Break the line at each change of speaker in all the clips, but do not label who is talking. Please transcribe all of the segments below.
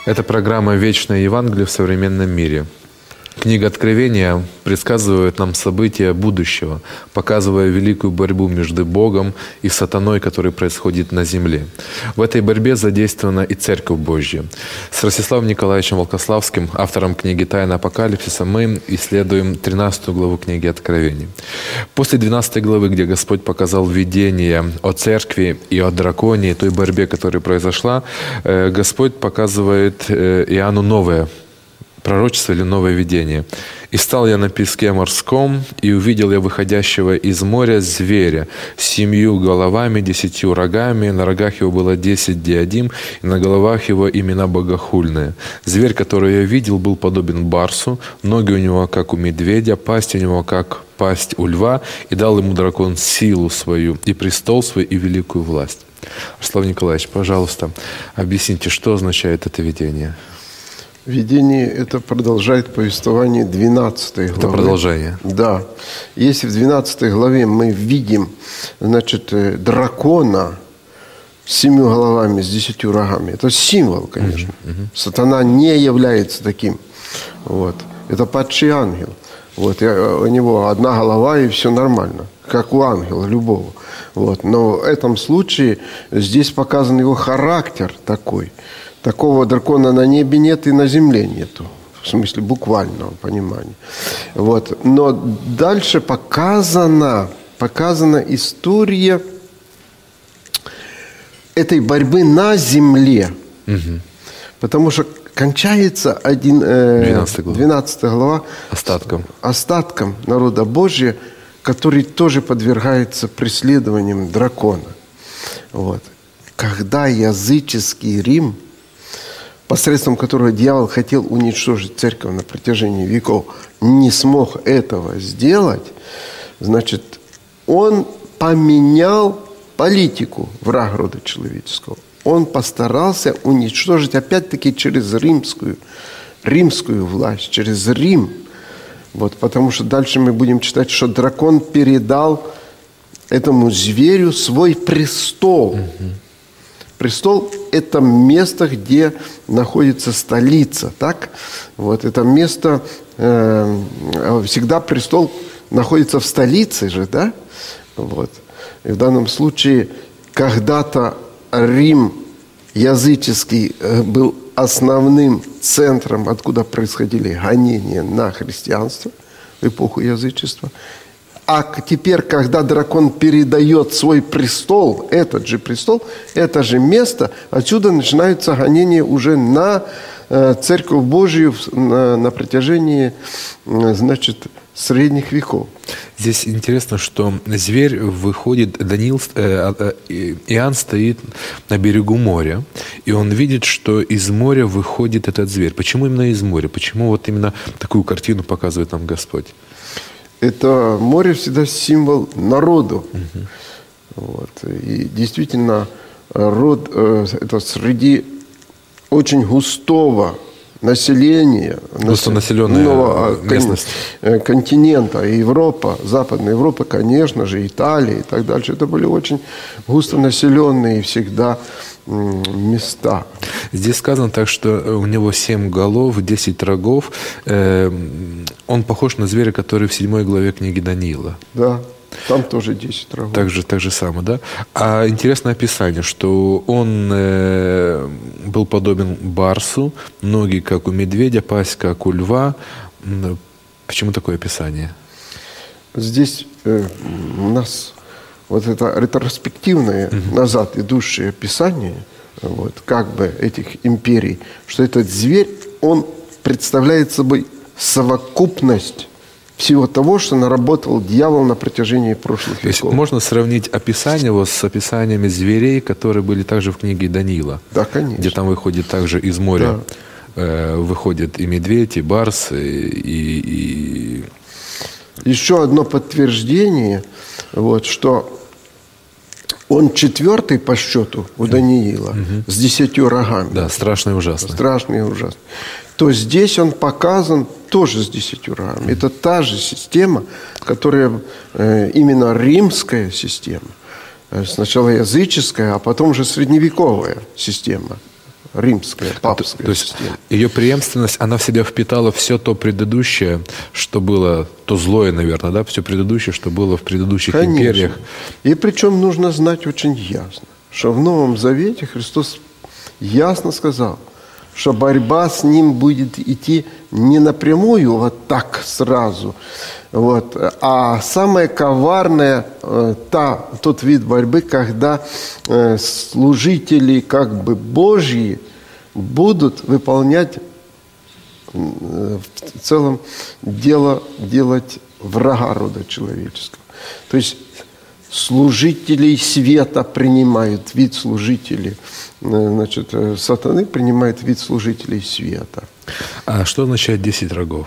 Это программа «Вечное Евангелие в современном мире». Книга Откровения предсказывает нам события будущего, показывая великую борьбу между Богом и сатаной, которая происходит на земле. В этой борьбе задействована и Церковь Божья. С Ростиславом Николаевичем Волкославским, автором книги «Тайна Апокалипсиса», мы исследуем 13 главу книги Откровения. После 12 главы, где Господь показал видение о Церкви и о драконе, той борьбе, которая произошла, Господь показывает Иоанну новое пророчество или новое видение. «И стал я на песке морском, и увидел я выходящего из моря зверя с 7 головами, 10 рогами, на рогах его было 10 диадим, и на головах его имена богохульные. Зверь, который я видел, был подобен барсу, ноги у него, как у медведя, пасть у него, как пасть у льва, и дал ему дракон силу свою, и престол свой, и великую власть». Ростислав Николаевич, пожалуйста, объясните, что означает это видение?
Видение это продолжает повествование 12 главы.
Это продолжение.
Да. Если в 12 главе мы видим, дракона с 7 головами, с 10 рогами, это символ, конечно. Сатана не является таким. Вот. Это падший ангел. Вот. У него одна голова, и все нормально, как у ангела любого. Вот. Но в этом случае здесь показан его характер такой. Такого дракона на небе нет и на земле нету. В смысле буквального понимания. Вот. Но дальше показана история этой борьбы на земле. Угу. Потому что кончается 12 глава остатком народа Божия, который тоже подвергается преследованиям дракона. Вот. Когда языческий Рим, посредством которого дьявол хотел уничтожить церковь на протяжении веков, не смог этого сделать, значит, он поменял политику, враг рода человеческого. Он постарался уничтожить, опять-таки, через римскую власть, через Рим. Вот, потому что дальше мы будем читать, что дракон передал этому зверю свой престол. Престол – это место, где находится столица, так? Вот это место, всегда престол находится в столице же, да? Вот. И в данном случае когда-то Рим языческий был основным центром, откуда происходили гонения на христианство в эпоху язычества. А теперь, когда дракон передает свой престол, этот же престол, это же место, отсюда начинаются гонения уже на Церковь Божию на протяжении, значит, средних веков.
Здесь интересно, что зверь выходит, Иоанн стоит на берегу моря, и он видит, что из моря выходит этот зверь. Почему именно из моря? Почему вот именно такую картину показывает нам Господь?
Это море всегда символ народу. Вот. И действительно, это среди очень густого населения,
густонаселенная местность
континента, Европа, Западная Европа, конечно же, Италия и так дальше. Это были очень густонаселенные всегда места.
Здесь сказано так, что у него 7 голов, 10 рогов. Он похож на зверя, который в 7 главе книги Даниила.
Да, там тоже 10 рогов.
Так же само, да? А интересное описание, что он был подобен барсу, ноги как у медведя, пасть как у льва. Почему такое описание?
Здесь у нас вот это ретроспективное, назад идущее описание вот, как бы этих империй, что этот зверь, он представляет собой совокупность всего того, что наработал дьявол на протяжении прошлых веков.
То есть можно сравнить описание его с описаниями зверей, которые были также в книге Даниила?
Да, конечно.
Где там выходит также из моря, выходит и медведь, и барс, и...
Еще одно подтверждение, вот, что он 4-й по счету у Даниила с 10 рогами.
Да, страшно и ужасно.
Страшно и ужасно. То здесь он показан тоже с 10 рогами. Это та же система, которая именно римская система. Сначала языческая, а потом уже средневековая система. римская, папская.
То есть ее преемственность, она в себя впитала все то предыдущее, что было, то злое, наверное, да, все предыдущее, что было в предыдущих империях.
И причем нужно знать очень ясно, что в Новом Завете Христос ясно сказал, что борьба с ним будет идти не напрямую, вот так сразу, вот, а самое коварное тот вид борьбы, когда служители как бы Божьи будут выполнять в целом делать врага рода человеческого. То есть служителей света принимают вид служителей, значит, сатаны принимает вид служителей света.
А что означает 10 рогов?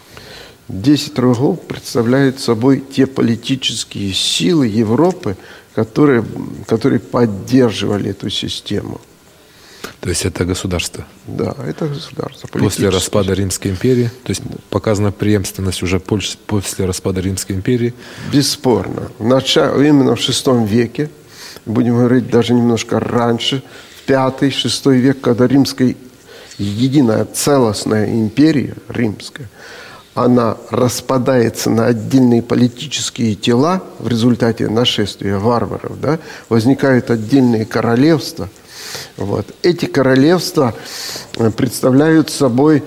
10 рогов представляют собой те политические силы Европы, которые поддерживали эту систему.
То есть это государство?
Да, это государство.
После распада Римской империи? То есть показана преемственность уже после распада Римской империи?
Бесспорно. Именно в VI веке, будем говорить даже немножко раньше, в V-VI век, когда римская единая целостная империя, римская, она распадается на отдельные политические тела в результате нашествия варваров, да, возникают отдельные королевства. Вот. Эти королевства представляют собой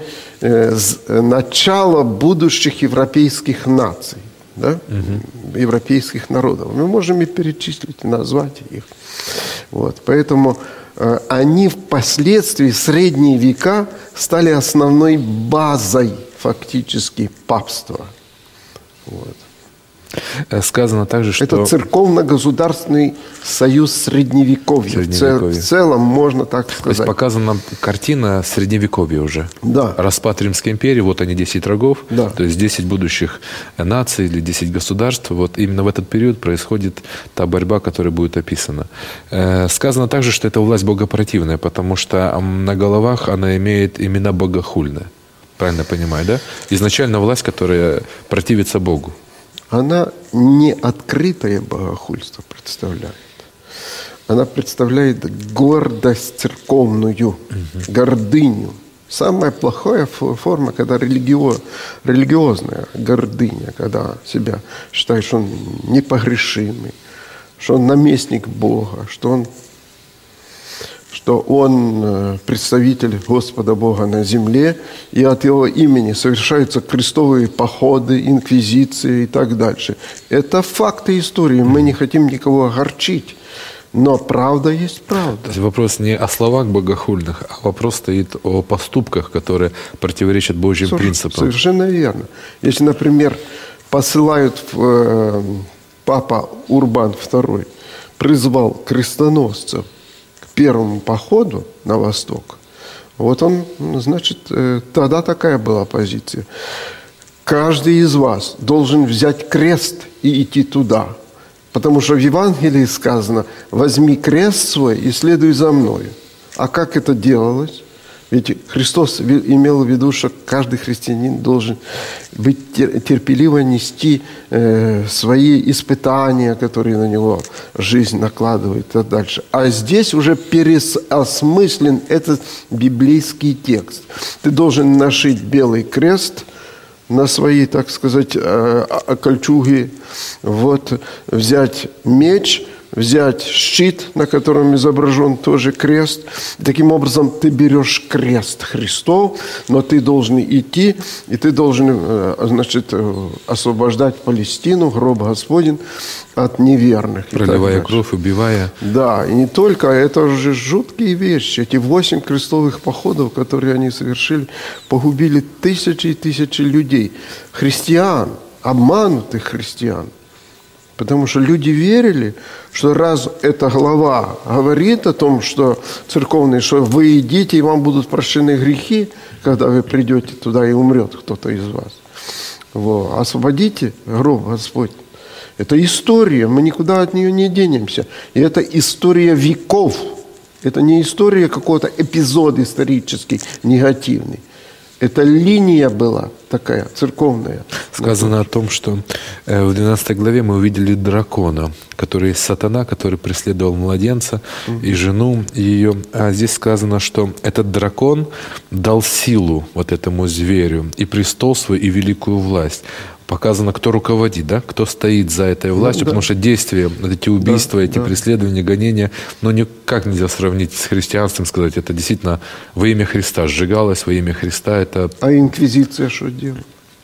начало будущих европейских наций, да? Европейских народов. Мы можем и перечислить, и назвать их. Вот. Поэтому они впоследствии, в средние века, стали основной базой фактически папства. Вот.
Сказано также, что...
Это церковно-государственный союз Средневековья. В целом, можно так сказать.
То есть показана картина Средневековья уже.
Да.
Распад Римской империи, вот они 10 рогов,
да.
То есть 10 будущих наций или 10 государств. Вот именно в этот период происходит та борьба, которая будет описана. Сказано также, что это власть богопротивная, потому что на головах она имеет имена богохульные. Правильно понимаю, да? Изначально власть, которая противится Богу.
Она не открытое богохульство представляет. Она представляет гордость церковную, гордыню. Самая плохая форма, когда религиозная гордыня, когда себя считает, что он непогрешимый, что он наместник Бога, что он представитель Господа Бога на земле, и от его имени совершаются крестовые походы, инквизиции и так дальше. Это факты истории. Мы не хотим никого огорчить. Но правда есть правда.
То есть вопрос не о словах богохульных, а вопрос стоит о поступках, которые противоречат Божьим принципам.
Совершенно верно. Если, например, посылают папа Урбан II, призвал крестоносцев первому походу на восток, вот он, значит, тогда такая была позиция. Каждый из вас должен взять крест и идти туда. Потому что в Евангелии сказано: возьми крест свой и следуй за мною. А как это делалось? Ведь Христос имел в виду, что каждый христианин должен быть терпеливо нести свои испытания, которые на него жизнь накладывает и так дальше. А здесь уже переосмыслен этот библейский текст. Ты должен нашить белый крест на свои, так сказать, кольчуги, вот, взять меч, взять щит, на котором изображен тоже крест. Таким образом, ты берешь крест Христов, но ты должен идти, и ты должен, значит, освобождать Палестину, гроб Господень, от неверных.
Проливая кровь, убивая.
Да, и не только, это же жуткие вещи. Эти 8 крестовых походов, которые они совершили, погубили тысячи и тысячи людей. Христиан, обманутых христиан. Потому что люди верили, что раз эта глава говорит о том, что церковные, что вы идите, и вам будут прощены грехи, когда вы придете туда, и умрет кто-то из вас. Вот. Освободите гроб Господь. Это история, мы никуда от нее не денемся. И это история веков. Это не история какого-то эпизода исторический, негативный. Это линия была такая, церковная.
Сказано о том, что в 12 главе мы увидели дракона, который сатана, который преследовал младенца и жену ее. А здесь сказано, что этот дракон дал силу вот этому зверю, и престол свой, и великую власть. Показано, кто руководит, да? Кто стоит за этой властью, потому что действия, эти убийства, эти преследования, гонения, никак нельзя сравнить с христианством, сказать, это действительно во имя Христа сжигалось, во имя Христа это...
А инквизиция что делала?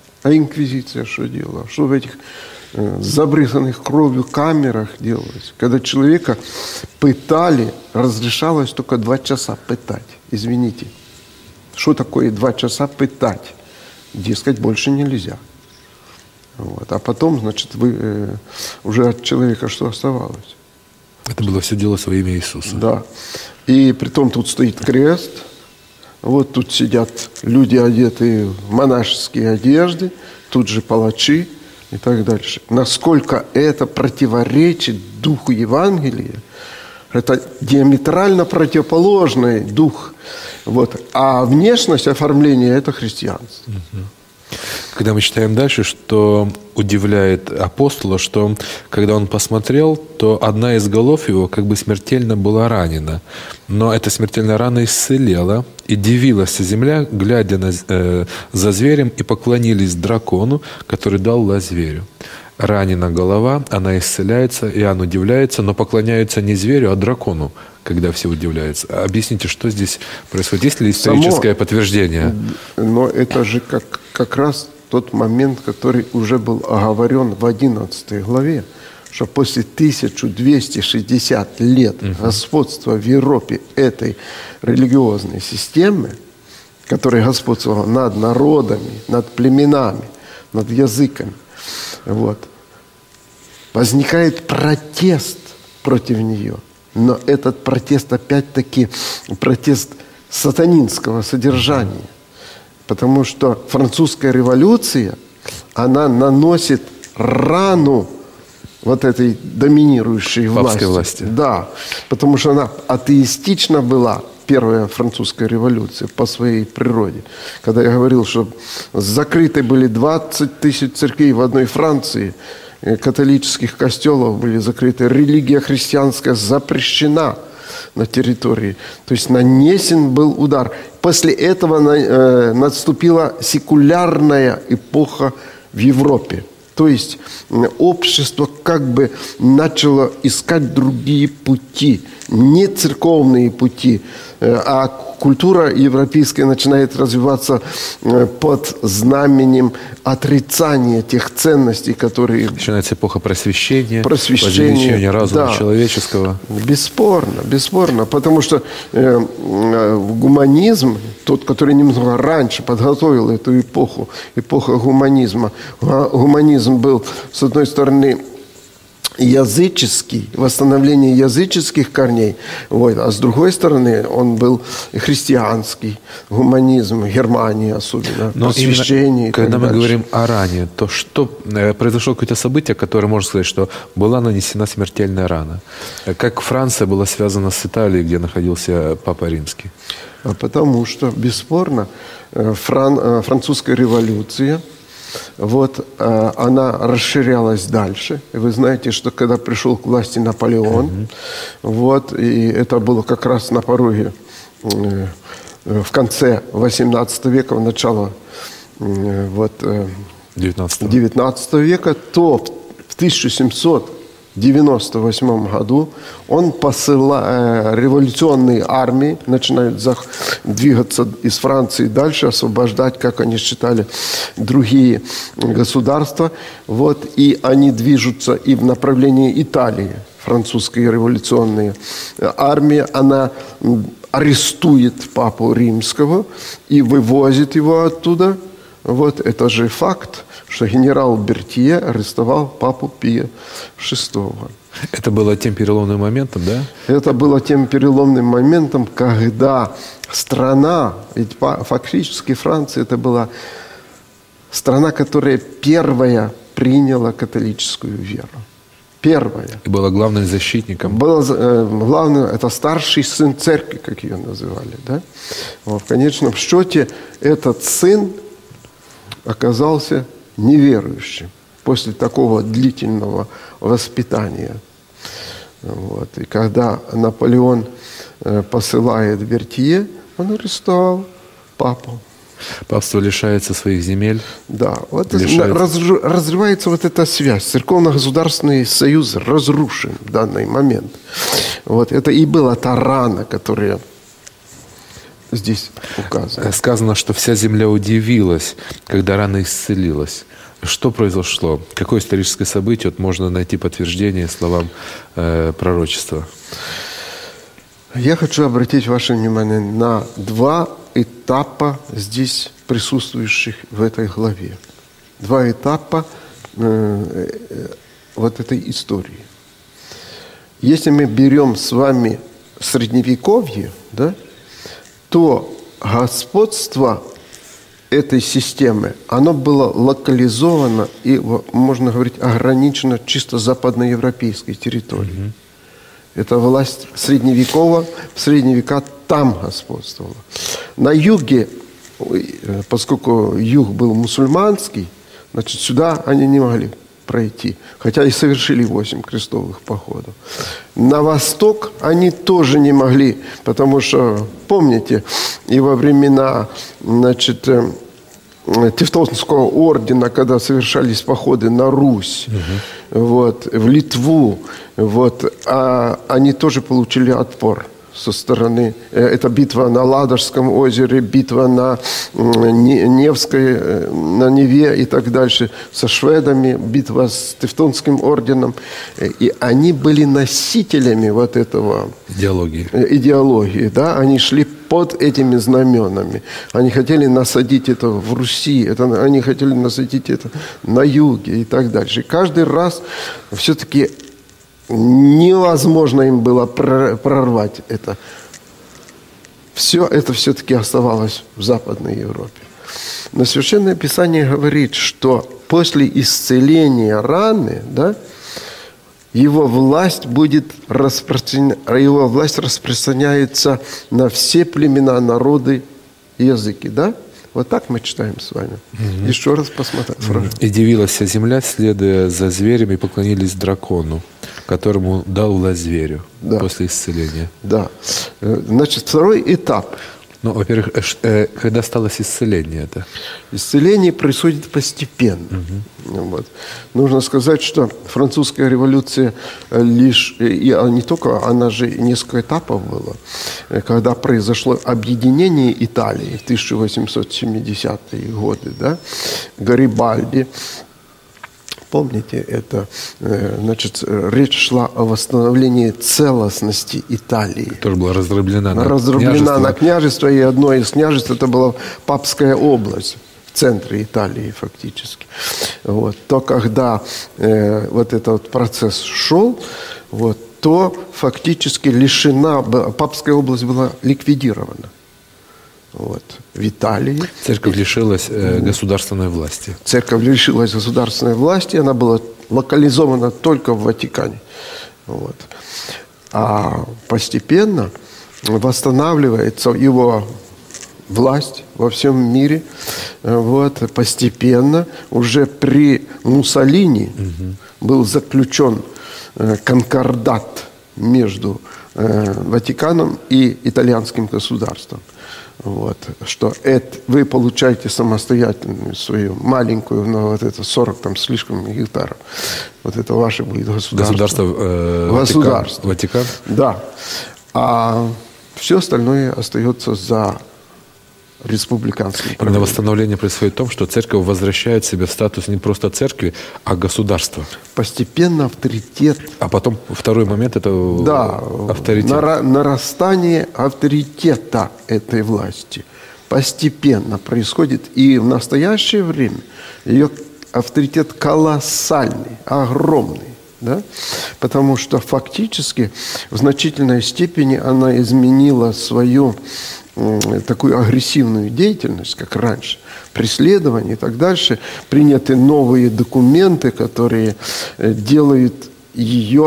Что в этих забрызганных кровью камерах делалось? Когда человека пытали, разрешалось только 2 часа пытать. Извините. Что такое 2 часа пытать? Дескать, больше нельзя. Вот. А потом, значит, уже от человека что оставалось?
Это было все дело во имя Иисуса.
Да. И притом тут стоит крест. Вот тут сидят люди, одетые в монашеские одежды, тут же палачи и так дальше. Насколько это противоречит духу Евангелия, это диаметрально противоположный дух. Вот. А внешность оформления – это христианство.
Когда мы читаем дальше, что удивляет апостола, что когда он посмотрел, то одна из голов его как бы смертельно была ранена. Но эта смертельная рана исцелела, и дивилась земля, глядя за зверем, и поклонились дракону, который дал власть зверю. Ранена голова, она исцеляется, Иоанн удивляется, но поклоняются не зверю, а дракону, когда все удивляются. Объясните, что здесь происходит? Есть ли историческое подтверждение?
Но это же как раз тот момент, который уже был оговорен в 11 главе, что после 1260 лет господства в Европе этой религиозной системы, которая господствовала над народами, над племенами, над языками, вот, возникает протест против нее. Но этот протест, опять-таки, протест сатанинского содержания. Потому что французская революция, она наносит рану вот этой доминирующей власти. Да, потому что она атеистична была, первая французская революция, по своей природе. Когда я говорил, что закрыты были 20 тысяч церквей в одной Франции, католических костелов были закрыты, религия христианская запрещена на территории. То есть нанесен был удар. После этого наступила секулярная эпоха в Европе. То есть общество как бы начало искать другие пути, не церковные пути, а культура европейская начинает развиваться под знаменем отрицания тех ценностей, которые...
Начинается эпоха просвещения, возвеличения разума человеческого.
Бесспорно, потому что гуманизм, тот, который немного раньше подготовил эту эпоху, эпоха гуманизма, гуманизм был, с одной стороны, языческий, восстановление языческих корней, вот, а с другой стороны он был христианский, гуманизм, Германия особенно, просвещение.
Когда мы говорим о ране, то что произошло какое-то событие, которое можно сказать, что была нанесена смертельная рана? Как Франция была связана с Италией, где находился Папа Римский?
Потому что, бесспорно, французская революция, вот, она расширялась дальше. И вы знаете, что когда пришел к власти Наполеон, вот, и это было как раз на пороге, в конце XVIII века, в начало вот, XIX века, то в 1798 году он посылает революционные армии, начинают двигаться из Франции дальше, освобождать, как они считали, другие государства. Вот, и они движутся и в направлении Италии. Французская революционная армия, она арестует Папу Римского и вывозит его оттуда. Вот это же факт, что генерал Бертье арестовал Папу Пия VI.
Это было тем переломным моментом, да?
Это было тем переломным моментом, когда страна, ведь фактически Франция это была страна, которая первая приняла католическую веру. Первая.
И была главным защитником.
Главное, это старший сын церкви, как ее называли. Да? Вот, в конечном счете этот сын оказался неверующим после такого длительного воспитания. Вот. И когда Наполеон посылает Бертье, он арестовал папу.
Папство лишается своих земель.
Да, вот разрывается вот эта связь. Церковно-государственный союз разрушен в данный момент. Вот это и была та рана, которая здесь указана.
Сказано, что вся земля удивилась, когда рана исцелилась. Что произошло? Какое историческое событие? Вот можно найти подтверждение словам пророчества.
Я хочу обратить ваше внимание на два этапа здесь присутствующих в этой главе. Два этапа вот этой истории. Если мы берем с вами Средневековье, да, то господство этой системы, оно было локализовано и, можно говорить, ограничено чисто западноевропейской территорией. Это власть средневековая, в средние века там господствовала. На юге, поскольку юг был мусульманский, значит, сюда они не могли пройти, хотя и совершили 8 крестовых походов. На восток они тоже не могли, потому что, помните, и во времена, значит, Тевтонского ордена, когда совершались походы на Русь, вот, в Литву, вот, они тоже получили отпор со стороны. Это битва на Ладожском озере, битва на Невской, на Неве и так дальше, со шведами, битва с Тевтонским орденом. И они были носителями вот этого идеологии, да? Они шли под этими знаменами. Они хотели насадить это в Руси, они хотели насадить это на юге и так дальше. И каждый раз все-таки невозможно им было прорвать это. Все это все-таки оставалось в Западной Европе. Но Священное Писание говорит, что после исцеления раны, да, его власть распространяется на все племена, народы и языки. Да? Вот так мы читаем с вами. Еще раз посмотрим.
«И дивилась вся земля, следуя за зверем, и поклонились дракону, которому дал власть зверю», да, после исцеления.
Да. Значит, второй этап.
Ну, во-первых, когда сталось исцеление это?
Исцеление происходит постепенно. Вот. Нужно сказать, что французская революция лишь, и не только, она же несколько этапов была. Когда произошло объединение Италии в 1870-е годы, да, Гарибальди, помните это, значит, речь шла о восстановлении целостности Италии.
Которая была разраблена
на княжество, и одно из княжеств это была Папская область в центре Италии фактически. Вот. То когда вот этот процесс шел, вот, то фактически Папская область была ликвидирована. Вот. В Италии.
Церковь лишилась государственной власти.
Церковь лишилась государственной власти, она была локализована только в Ватикане. Вот. А постепенно восстанавливается его власть во всем мире. Вот. Постепенно уже при Муссолини был заключен конкордат между Ватиканом и итальянским государством. Вот, что вы получаете самостоятельную свою маленькую, но вот это 40 там слишком гектаров. Вот это ваше будет государство.
Государство Ватикан?
Да. А все остальное остается за республиканским правлением.
Именно восстановление происходит в том, что церковь возвращает себе статус не просто церкви, а государства.
Постепенно авторитет.
А потом второй момент – это авторитет.
Нарастание авторитета этой власти постепенно происходит. И в настоящее время ее авторитет колоссальный, огромный. Да? Потому что фактически в значительной степени она изменила свою такую агрессивную деятельность, как раньше, преследование и так дальше. Приняты новые документы, которые делают ее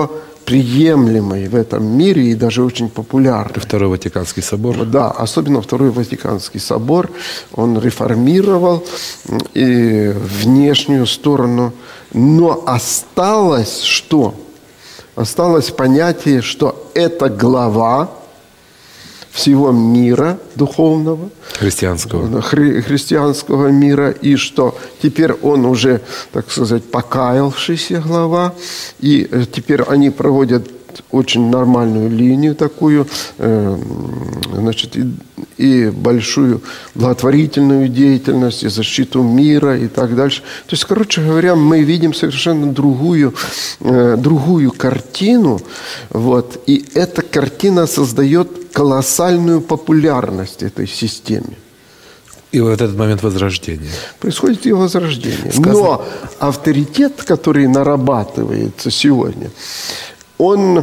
приемлемой в этом мире и даже очень популярной.
Второй Ватиканский собор.
Да, особенно Второй Ватиканский собор. Он реформировал и внешнюю сторону. Но осталось что? Осталось понятие, что это глава всего мира духовного, христианского мира, и что теперь он уже, так сказать, покаявшийся глава, и теперь они проводят очень нормальную линию такую, значит, и большую благотворительную деятельность, и защиту мира, и так дальше. То есть, короче говоря, мы видим совершенно другую картину, вот, и эта картина создает колоссальную популярность этой системе.
И в этот момент возрождения.
Происходит и возрождение. Но авторитет, который нарабатывается сегодня, он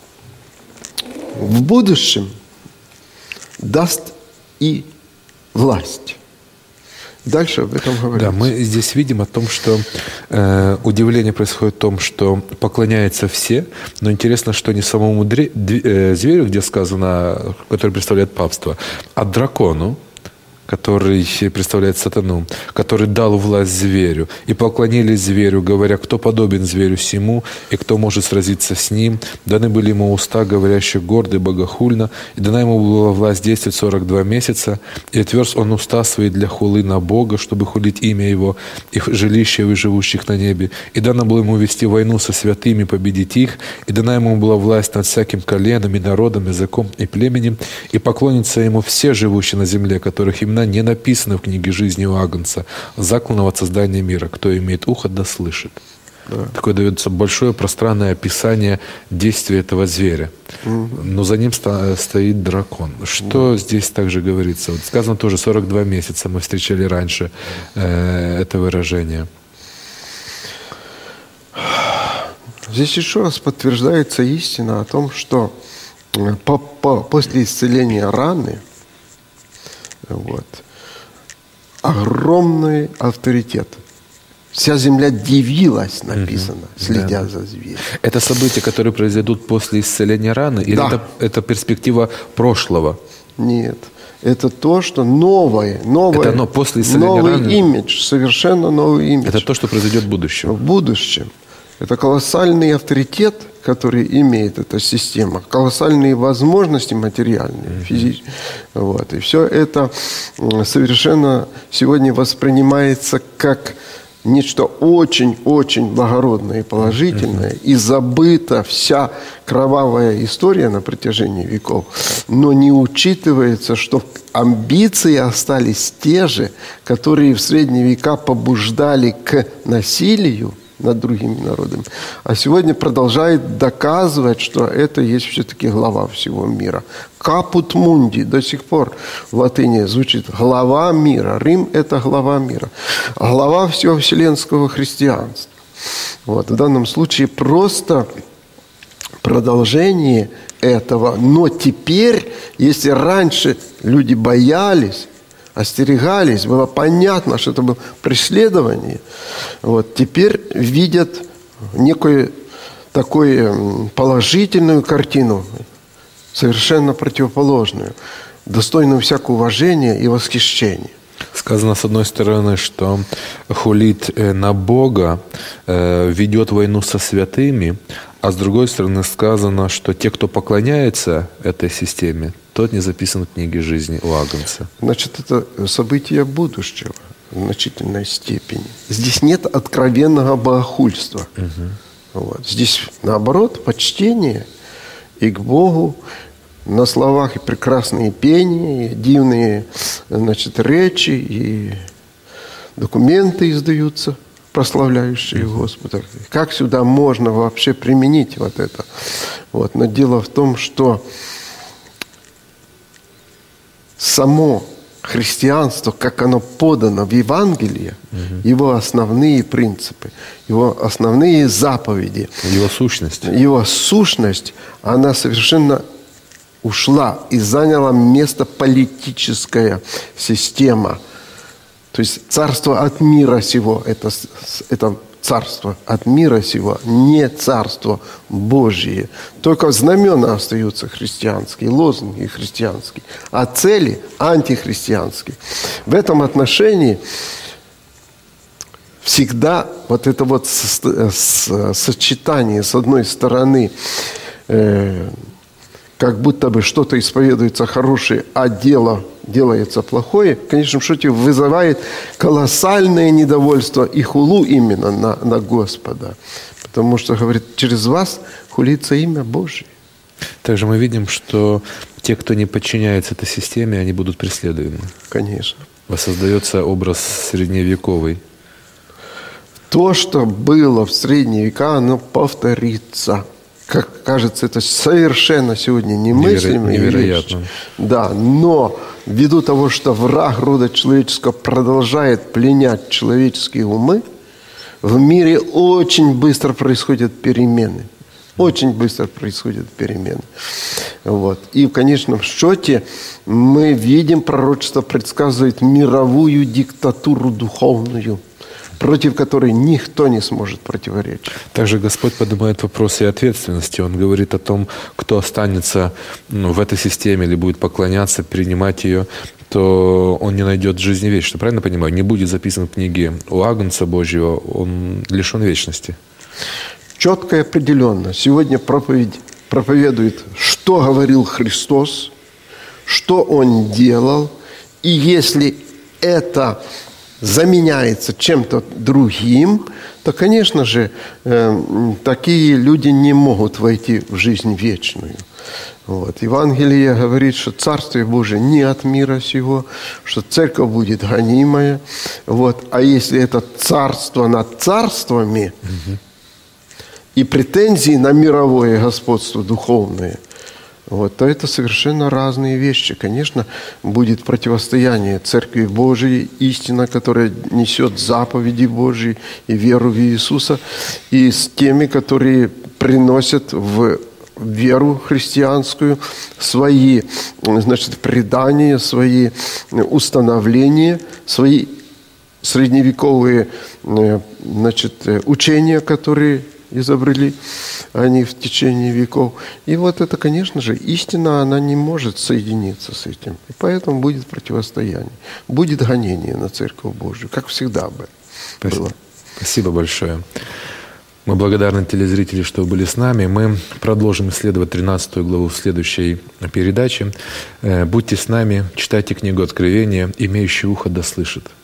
в будущем даст и власть. Дальше об этом говорится.
Да, мы здесь видим о том, что удивление происходит в том, что поклоняются все, но интересно, что не самому зверю, где сказано, который представляет папство, а дракону, который представляет сатану, который дал власть зверю, и поклонились зверю, говоря, кто подобен зверю сему, и кто может сразиться с ним. Даны были ему уста, говорящие гордо и богохульно, и дана ему была власть действовать 42 месяца, и отверз он уста свои для хулы на Бога, чтобы хулить имя его, и жилище его живущих на небе. И дано было ему вести войну со святыми, победить их, и дана ему была власть над всяким коленом, и народом, языком и племенем, и поклонятся ему все живущие на земле, которых имена не написано в книге жизни у Агнца, закланного от создания мира. Кто имеет ухо, да слышит. Да. Такое дается большое пространное описание действия этого зверя. Но за ним стоит дракон. Что здесь также говорится? Вот сказано тоже 42 месяца. Мы встречали раньше это выражение.
Здесь еще раз подтверждается истина о том, что после исцеления раны вот, огромный авторитет. Вся земля дивилась, написано, следя за зверем.
Это события, которые произойдут после исцеления раны? Или это перспектива прошлого?
Нет. Это то, что новое
это, после исцеления
новый
раны,
имидж, совершенно новый имидж.
Это то, что произойдет в будущем.
В будущем. Это колоссальный авторитет, который имеет эта система, колоссальные возможности материальные, физические. Вот. И все это совершенно сегодня воспринимается как нечто очень-очень благородное и положительное, и забыта вся кровавая история на протяжении веков, но не учитывается, что амбиции остались те же, которые в средние века побуждали к насилию над другими народами, а сегодня продолжает доказывать, что это есть все-таки глава всего мира. Капут мунди до сих пор в латыни звучит глава мира. Рим – это глава мира. Глава всего вселенского христианства. Вот. В данном случае просто продолжение этого. Но теперь, если раньше люди боялись, остерегались, было понятно, что это было преследование. Вот. Теперь видят некую такую положительную картину, совершенно противоположную, достойную всякого уважения и восхищения.
Сказано, с одной стороны, что хулит на Бога, ведет войну со святыми, а с другой стороны сказано, что те, кто поклоняется этой системе, тот не записан в книге жизни у Агнца.
Значит, это событие будущего в значительной степени. Здесь нет откровенного богохульства. Вот. Здесь, наоборот, почтение и к Богу, на словах и прекрасные пения, и дивные, значит, речи, и документы издаются, прославляющие Господа. Как сюда можно вообще применить вот это? Вот. Но дело в том, что само христианство, как оно подано в Евангелии, его основные принципы, его основные заповеди, его сущность, она совершенно ушла и заняла место политическая система. То есть царство от мира сего – это царство от мира сего, не царство Божие. Только знамена остаются христианские, лозунги христианские, а цели антихристианские. В этом отношении всегда вот это вот сочетание, с одной стороны, как будто бы что-то исповедуется хорошее, а дело делается плохое, в конечном счете вызывает колоссальное недовольство и хулу именно на Господа. Потому что, говорит, через вас хулится имя Божие.
Также мы видим, что те, кто не подчиняется этой системе, они будут преследуемы.
Конечно.
Воссоздается образ средневековый.
То, что было в средние века, оно повторится. Как кажется, это совершенно сегодня немыслимая
невероятно.
Вещь. Да, но ввиду того, что враг рода человеческого продолжает пленять человеческие умы, в мире очень быстро происходят перемены. Очень быстро происходят перемены. Вот. И в конечном счете мы видим, пророчество предсказывает мировую диктатуру духовную, против которой никто не сможет противоречить.
Также Господь поднимает вопросы ответственности. Он говорит о том, кто останется в этой системе или будет поклоняться, принимать ее, то он не найдет жизни вечной. Правильно понимаю? Не будет записан в книге у Агнца Божьего, он лишен вечности.
Четко и определенно. Сегодня проповедует, что говорил Христос, что Он делал, и если это заменяется чем-то другим, то, конечно же, такие люди не могут войти в жизнь вечную. Вот. Евангелие говорит, что Царствие Божие не от мира сего, что церковь будет гонимая. Вот. А если это царство над царствами и претензии на мировое господство духовное, вот, то это совершенно разные вещи. Конечно, будет противостояние Церкви Божией, истина, которая несет заповеди Божьи и веру в Иисуса, и с теми, которые приносят в веру христианскую свои, значит, предания, свои установления, свои средневековые, значит, учения, которые изобрели они в течение веков. И вот это, конечно же, истина, она не может соединиться с этим. И поэтому будет противостояние. Будет гонение на Церковь Божию, как всегда бы было.
Спасибо большое. Мы благодарны телезрителям, что вы были с нами. Мы продолжим исследовать 13 главу в следующей передаче. Будьте с нами, читайте книгу Откровения, «Имеющий ухо да слышит».